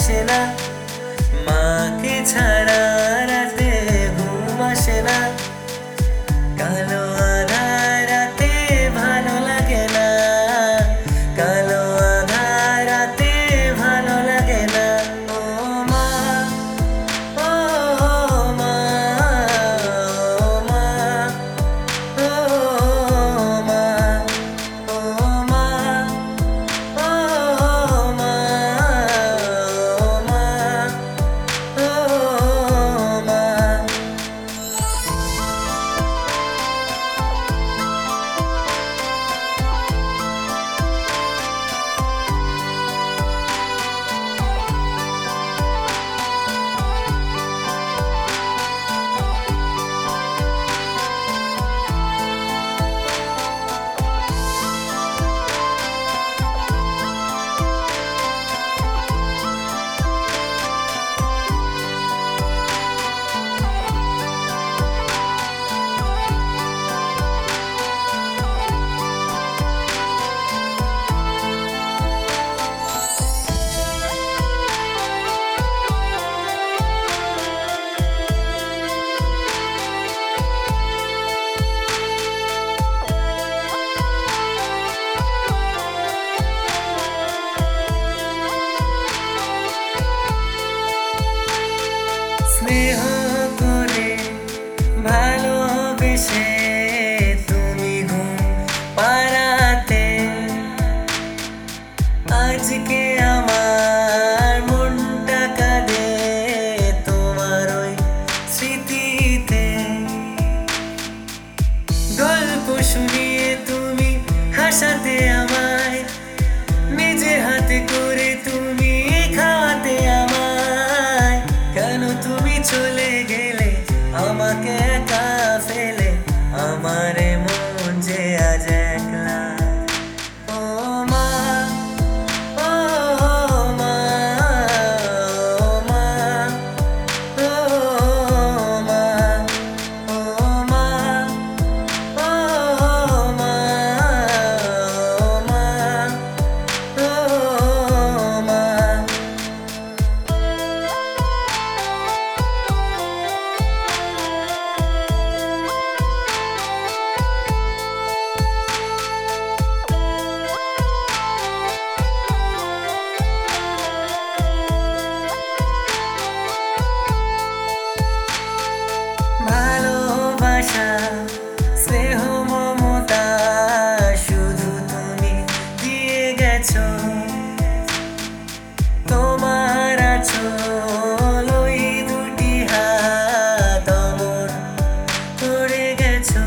আসে না, মাকে ছাড়া রাতে ঘুম আসে না। কালো আধার রাতে ভালো লাগে না, কালো আধার রাতে ভালো লাগে না। ও মা, ও মা, ও মা, ও মা, ও মা, ও মা, ও মা, ও মা। স্নেহ করে ভালোবেসে তুমি ঘুম পাড়াতে, আজকে আমার মনটা কাঁদে তোমার ওই স্মৃতিতে। গল্প শুনিয়ে তুমি হাসাতে আমায়, নিজে হাতে করে তুমি খাওয়াতে আমায়। কেন তুমি চলে গেলে আমাকে একা ফেলে, আমার মন যে আজ একলা। ও মা, ও মা, ও মা, ও মা, ও মা, ও মা, ও মা, ও মা। ভালোবাসা, স্নেহ, মমতা শুধু তুমি দিয়ে গেছো। তোমার আঁচল ওই দুটি হাত অমর করে গেছো।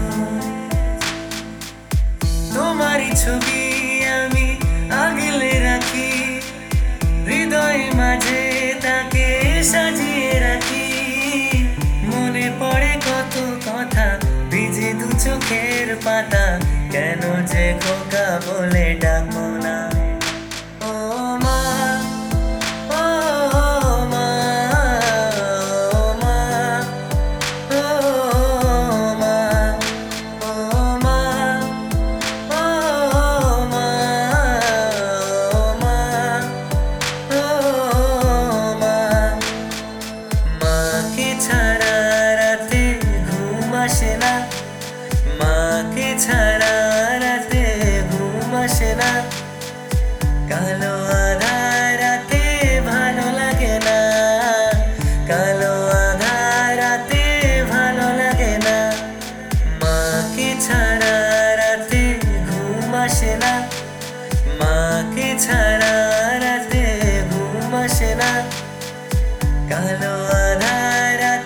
তোমারই ছবি আমি আগলে রাখি, হৃদয় মাঝে তাকে সাজিয়ে রাখি। মনে পড়ে কত কথা, ভিজে দু চোখের পাতা, কেন যে খোকা বলে ডাকো না। ও মা, ও মা, ও মা, ও মা, ও মা, ও মা, ও মা, ও মা। মাকে ছাড়া রাতে ঘুম আসে না, মাকে ছাড়া রাতে ঘুম আসে না। কালো আধার রাতে ভালো লাগে না, কালো আধার রাতে ভালো লাগে না। মাকে ছাড়া রাতে ঘুম আসে না, মাকে ছাড়া রাতে ঘুম আসে না। কালো আধার